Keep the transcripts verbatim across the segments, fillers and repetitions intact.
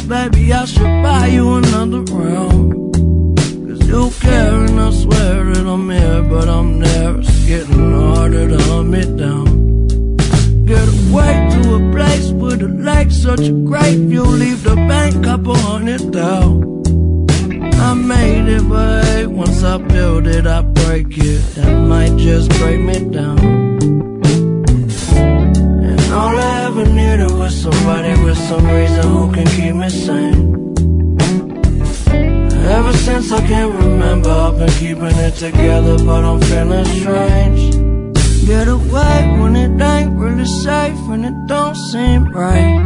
baby, I should buy you another round. Cause you care and I swear that I'm here, but I'm there. It's getting harder to hunt me down. Get away to a place with a lake, such a great view. Leave the bank, couple hundred down. I made it, but hey, once I build it, I break it. That might just break me down. And all I ever needed was somebody with some reason who can keep me sane. Ever since I can remember, I've been keeping it together, but I'm feeling strange. Get away when it ain't really safe and it don't seem right.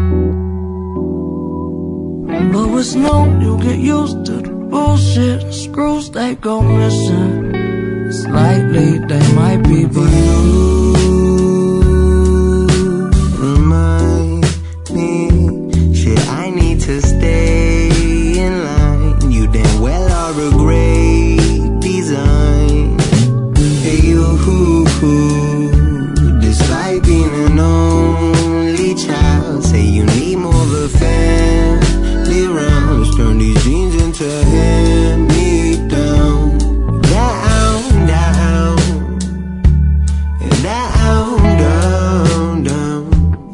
But what's new, you get used to the bullshit. Screws, they go missing. Slightly, they might be, but you remind me, shit, I need to stay in line. You damn well are a great design. Hey, you, despite being an only child, say you need more of a family round. Let's turn these jeans into hand-me-down. Down, down, down, down, down,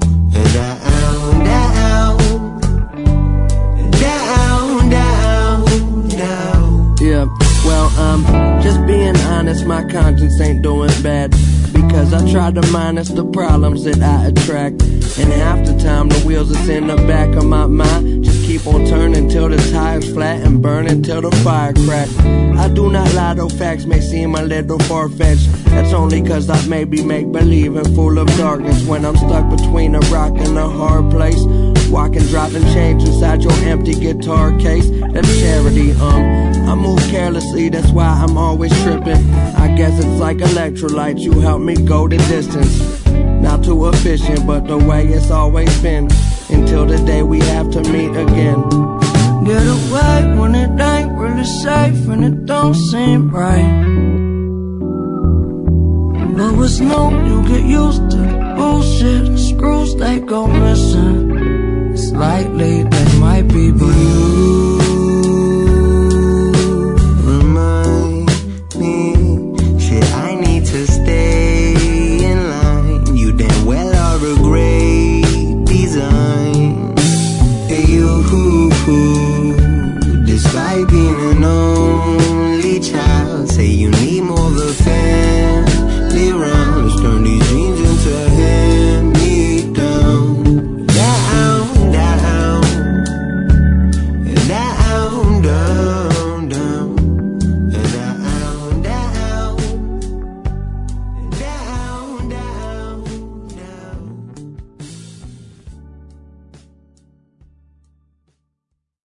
down, down, down, down. Yeah, well, um, just being honest, my conscience ain't doing bad. Because I try to minus the problems that I attract. And half the time the wheels that's in the back of my mind just keep on turning till the tires flat and burning till the fire crack. I do not lie, though facts may seem a little far-fetched. That's only cause I maybe make believe and full of darkness. When I'm stuck between a rock and a hard place, walking, dropping change inside your empty guitar case. That's charity, um I move carelessly, that's why I'm always tripping. I guess it's like electrolytes, you help me go the distance. Not too efficient, but the way it's always been, until the day we have to meet again. Get away when it ain't really safe and it don't seem right. But what's new, you get used to the bullshit. Screws, they go missing. Slightly, they might be, but you remind me, shit, I need to stay in line. You damn well are a great design. Hey, you, despite being an